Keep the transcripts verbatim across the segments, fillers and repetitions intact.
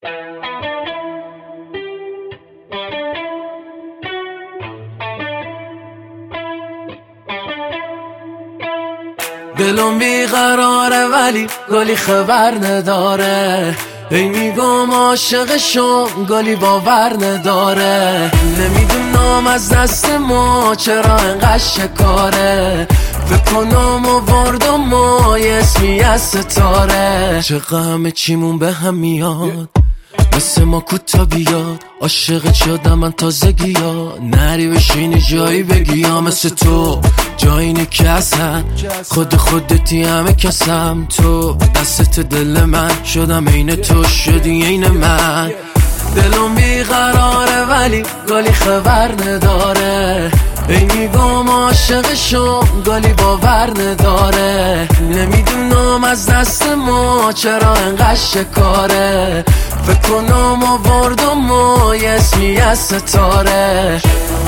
دلم بیقراره ولی گلی خبر نداره، ای میگم عاشقشم گلی باور نداره. نمیدونم از دست ما چرا انقدر شکاره، فکر کنم آوردم ما یه اسمی از ستاره. چقدر همه چیمون به هم میاد، مثل ما کوتا بیاد. عاشقت شدم من تازگی ها، نری بشینی جایی بگی ها. مثل تو جایی نکسم، خود خودتی همه کسم. تو دستت دل من شدم عین تو شدی عین من. دلم بیقراره ولی گلی خبر نداره، ای میگم عاشقشم گلی باور نداره. نمیدونم از دست ما چرا انقدر شکاره، فکر کنم آوردم ما یه اسمی از ستاره.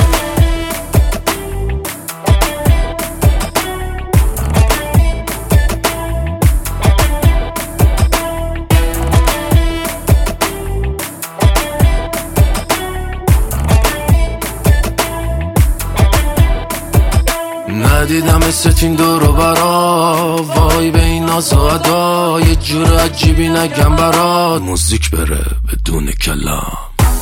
ندیدم استین دورو برا، وای به این ناز و ادا. یه جور عجیبی نگم برات، موزیک بره بدون کلام.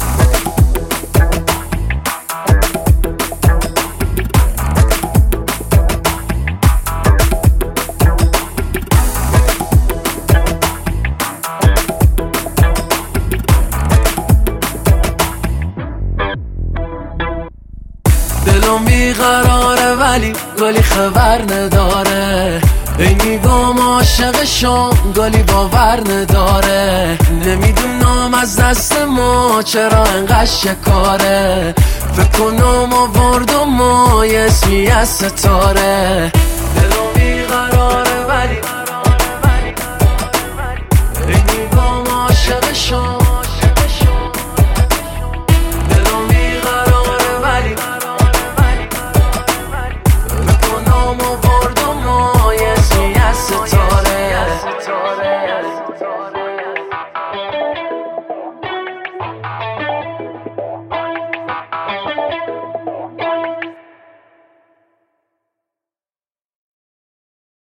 دلم بیقراره ولی گلی خبر نداره، ای میگم عاشقشم گلی باور نداره. نمیدونم از دست ما چرا انقدر شکاره، فکر کنم آوردم ما یه اسمی از ستاره.